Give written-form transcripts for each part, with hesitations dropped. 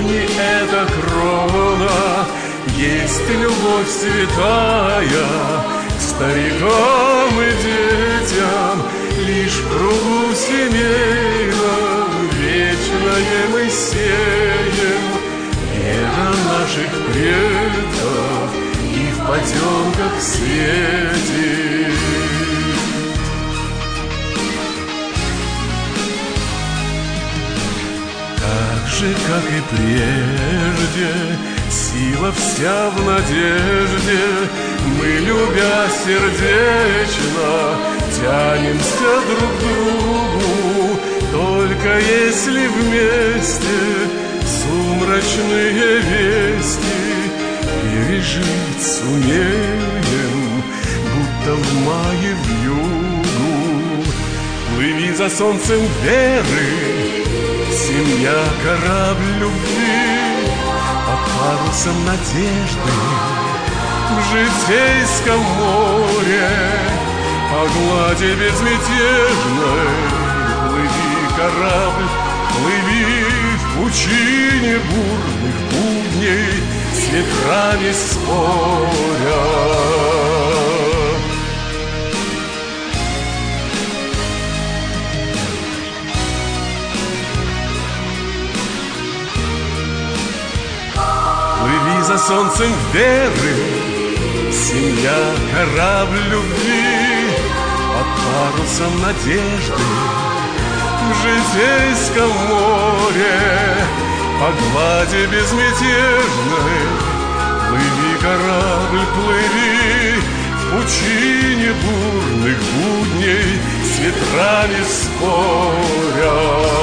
корни эта крона, есть любовь святая к старикам и детям, лишь в кругу семейном вечное мы сеем вера наших предков и в потемках светит. Так же, как и прежде, сила вся в надежде, мы, любя сердечно, тянемся друг к другу, только если вместе сумрачные вести пережить сумеем, будто в мае вьюгу. Плыви за солнцем веры, семья, корабль любви, под парусом надежды в житейском море, по глади безмятежной. Плыви, корабль, плыви в пучине бурных будней, с ветрами споря. Плыви за солнцем веры, семья, корабль любви, под парусом надежды в житейском море, по глади безмятежной. Плыви, корабль, плыви в пучине бурных будней, с ветрами споря.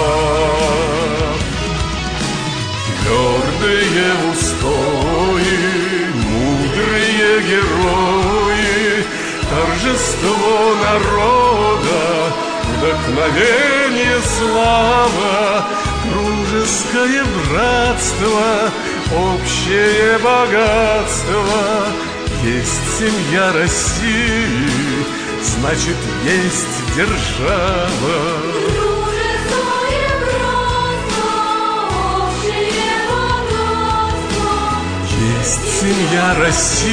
Твердые устои, мудрые герои, торжество народа, вдохновение, слава, дружеское братство, общее богатство. Есть семья России, значит, есть держава. Есть семья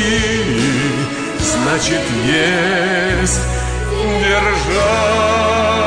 России, значит, есть держава.